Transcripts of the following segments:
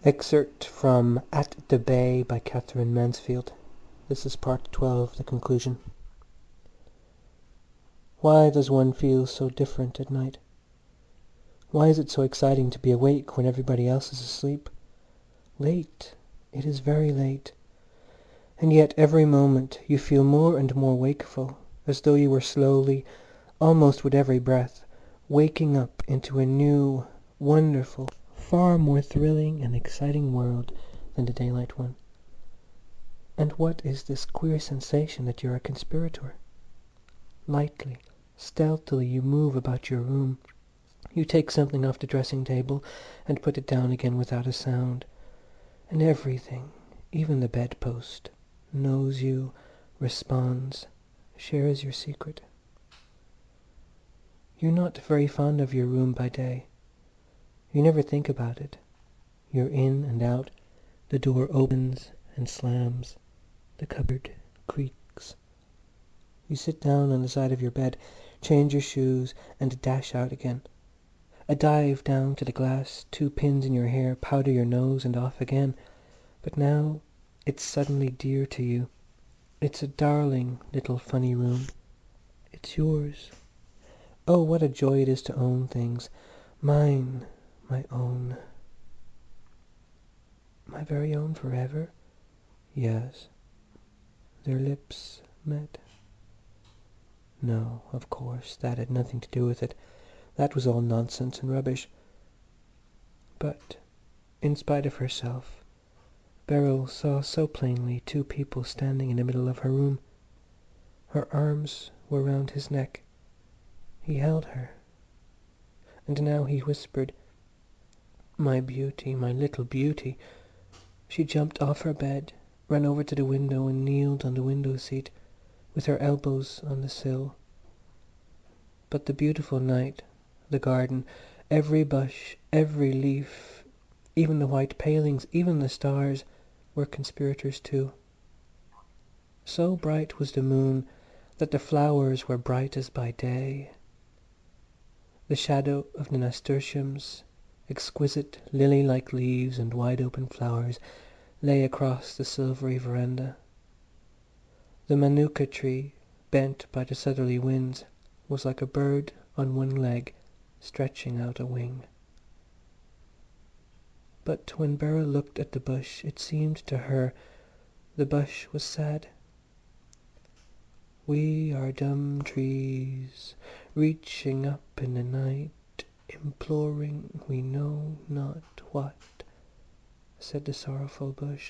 Excerpt from At the Bay by Catherine Mansfield. This is part 12, the conclusion. Why does one feel so different at night? Why is it so exciting to be awake when everybody else is asleep? Late. It is very late. And yet every moment you feel more and more wakeful, as though you were slowly, almost with every breath, waking up into a new, wonderful, far more thrilling and exciting world than the daylight one. And what is this queer sensation that you're a conspirator? Lightly, stealthily you move about your room. You take something off the dressing table and put it down again without a sound. And everything, even the bedpost, knows you, responds, shares your secret. You're not very fond of your room by day. You never think about it. You're in and out. The door opens and slams. The cupboard creaks. You sit down on the side of your bed, change your shoes and dash out again. A dive down to the glass, 2 pins in your hair, powder your nose and off again. But now it's suddenly dear to you. It's a darling little funny room. It's yours. Oh, what a joy it is to own things. Mine, my own. My very own forever? Yes. Their lips met. No, of course, that had nothing to do with it. That was all nonsense and rubbish. But, in spite of herself, Beryl saw so plainly 2 people standing in the middle of her room. Her arms were round his neck. He held her. And now he whispered, "My beauty, my little beauty." She jumped off her bed, ran over to the window and kneeled on the window seat, with her elbows on the sill. But the beautiful night, the garden, every bush, every leaf, even the white palings, even the stars, were conspirators too. So bright was the moon that the flowers were bright as by day. The shadow of the nasturtiums, exquisite lily-like leaves and wide-open flowers, lay across the silvery veranda. The manuka tree, bent by the southerly winds, was like a bird on one leg, stretching out a wing. But when Beryl looked at the bush it seemed to her the bush was sad. "We are dumb trees, reaching up in the night, imploring we know not what," said the sorrowful bush.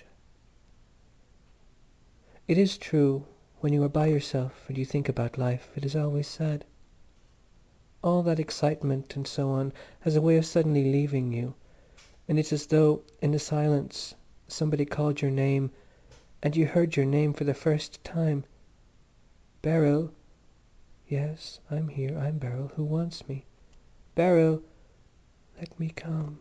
It is true, when you are by yourself and you think about life, it is always sad. All that excitement and so on has a way of suddenly leaving you, and it's as though, in the silence, somebody called your name, and you heard your name for the first time. "Beryl." "Yes, I'm here. I'm Beryl. Who wants me?" "Beryl." "Let me come."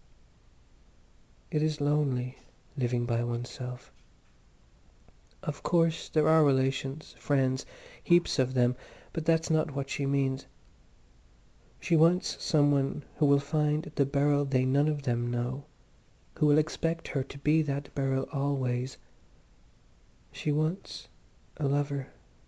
It is lonely, living by oneself. Of course there are relations, friends, heaps of them, but that's not what she means. She wants someone who will find the Beryl they none of them know, who will expect her to be that Beryl always. She wants a lover.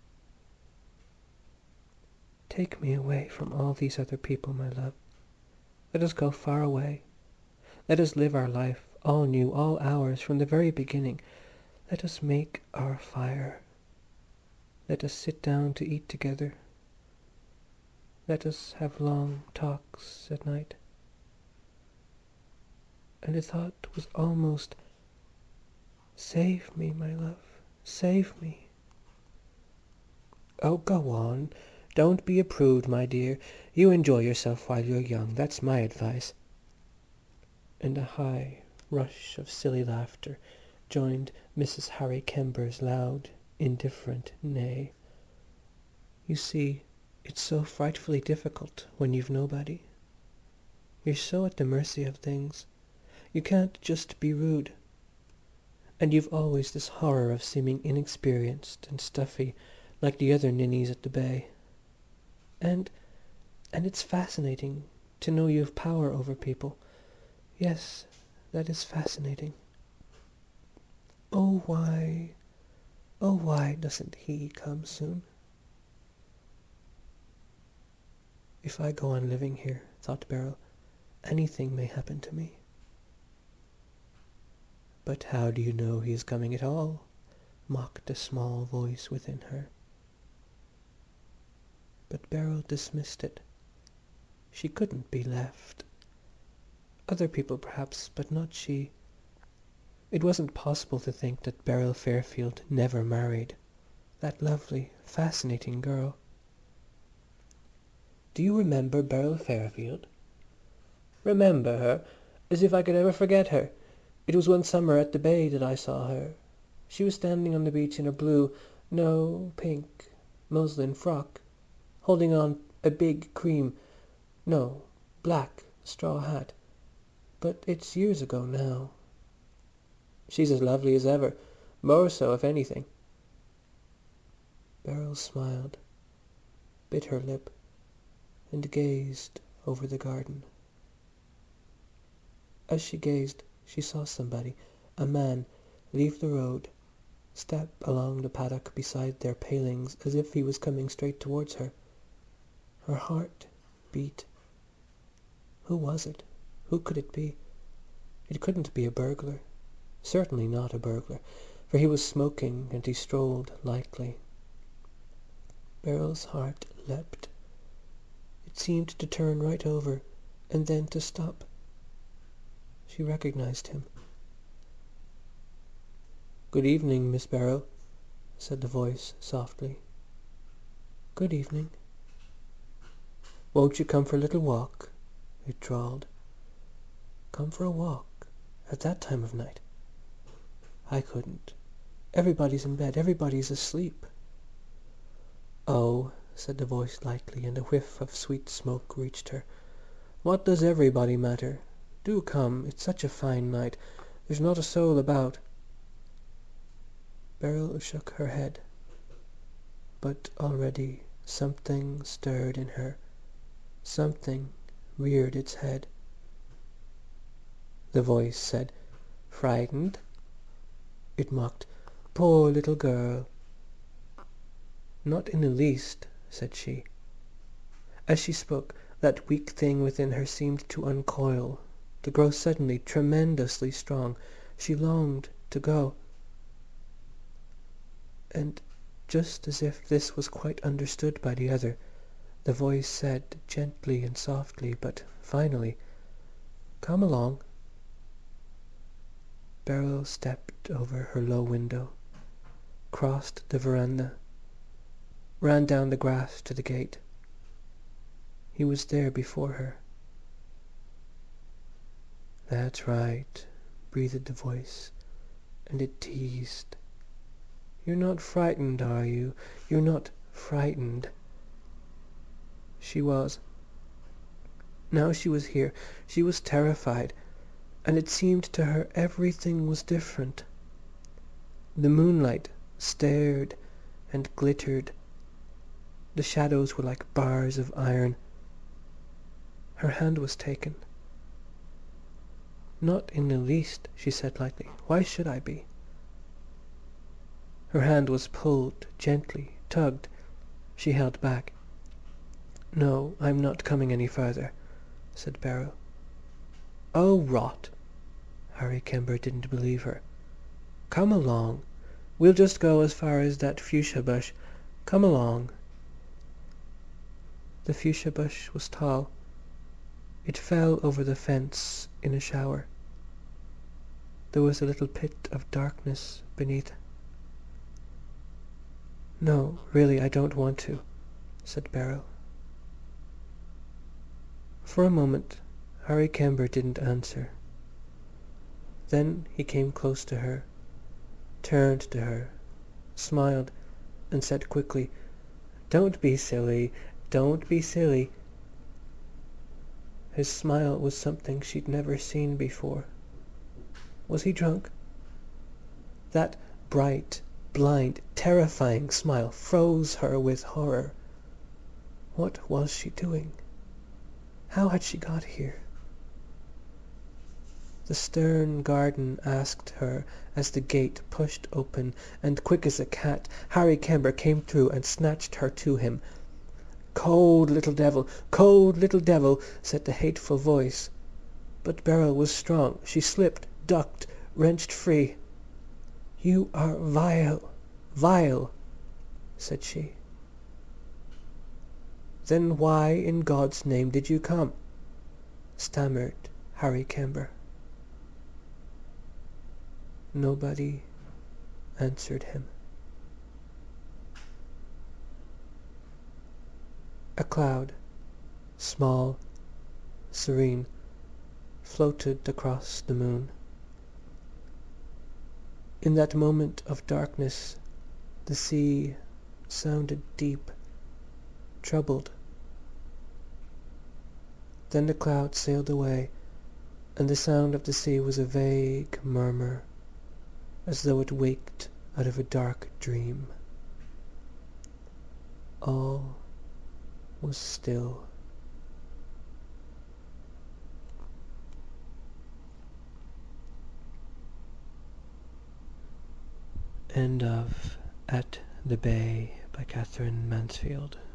"Take me away from all these other people, my love. Let us go far away. Let us live our life, all new, all ours, from the very beginning. Let us make our fire. Let us sit down to eat together. Let us have long talks at night." And the thought was almost, "Save me, my love, save me." "Oh, go on. Don't be a prude, my dear. You enjoy yourself while you're young. That's my advice." And a high rush of silly laughter joined Mrs. Harry Kember's loud, indifferent neigh. You see, it's so frightfully difficult when you've nobody. You're so at the mercy of things. You can't just be rude. And you've always this horror of seeming inexperienced and stuffy like the other ninnies at the Bay. And it's fascinating to know you've power over people. Yes, That is fascinating. Oh why doesn't he come soon? If I go on living here, thought Beryl, anything may happen to me. But how do you know he is coming at all? Mocked a small voice within her. But Beryl dismissed it. She couldn't be left. Other people perhaps, but not she. It wasn't possible to think that Beryl Fairfield never married. That lovely, fascinating girl. Do you remember Beryl Fairfield? Remember her? As if I could ever forget her. It was one summer at the Bay that I saw her. She was standing on the beach in a blue, no, pink, muslin frock, holding on a big cream, no, black straw hat. But it's years ago now. She's as lovely as ever, more so if anything. Beryl smiled, bit her lip, and gazed over the garden. As she gazed, she saw somebody, a man, leave the road, step along the paddock beside their palings as if he was coming straight towards her. Her heart beat. Who was it? Who could it be? It couldn't be a burglar. Certainly not a burglar, for he was smoking and he strolled lightly. Beryl's heart leapt. It seemed to turn right over and then to stop. She recognised him. "Good evening, Miss Beryl," said the voice softly. "Good evening." "Won't you come for a little walk?" it drawled. Come for a walk? At that time of night? I couldn't. Everybody's in bed. Everybody's asleep. "Oh," said the voice lightly, and a whiff of sweet smoke reached her. "What does everybody matter? Do come. It's such a fine night. There's not a soul about." Beryl shook her head. But already something stirred in her. Something reared its head. The voice said, "Frightened?" It mocked, "Poor little girl." "Not in the least," said she. As she spoke, that weak thing within her seemed to uncoil, to grow suddenly tremendously strong. She longed to go. And just as if this was quite understood by the other, the voice said gently and softly, but finally, "Come along." Beryl stepped over her low window, crossed the veranda, ran down the grass to the gate. He was there before her. "That's right," breathed the voice, and it teased. "You're not frightened, are you? You're not frightened?" She was. Now she was here, she was terrified, and it seemed to her everything was different. The moonlight stared and glittered. The shadows were like bars of iron. Her hand was taken. "Not in the least," she said lightly. "Why should I be?" Her hand was pulled gently, tugged. She held back. "No, I'm not coming any further," said Beryl. "Oh, rot!" Harry Kember didn't believe her. "Come along. We'll just go as far as that fuchsia bush. Come along." The fuchsia bush was tall. It fell over the fence in a shower. There was a little pit of darkness beneath. "No, really, I don't want to," said Beryl. For a moment Harry Kember didn't answer. Then he came close to her, turned to her, smiled, and said quickly, "Don't be silly. Don't be silly." His smile was something she'd never seen before. Was he drunk? That bright, blind, terrifying smile froze her with horror. What was she doing? How had she got here? The stern garden asked her as the gate pushed open, and quick as a cat Harry Kember came through and snatched her to him. "Cold little devil! Cold little devil!" said the hateful voice. But Beryl was strong. She slipped, ducked, wrenched free. "You are vile, vile," said she. "Then why in God's name did you come?" stammered Harry Kember. Nobody answered him. A cloud, small, serene, floated across the moon. In that moment of darkness the sea sounded deep, troubled. Then the cloud sailed away, and the sound of the sea was a vague murmur, as though it waked out of a dark dream. All was still. End of At the Bay by Catherine Mansfield.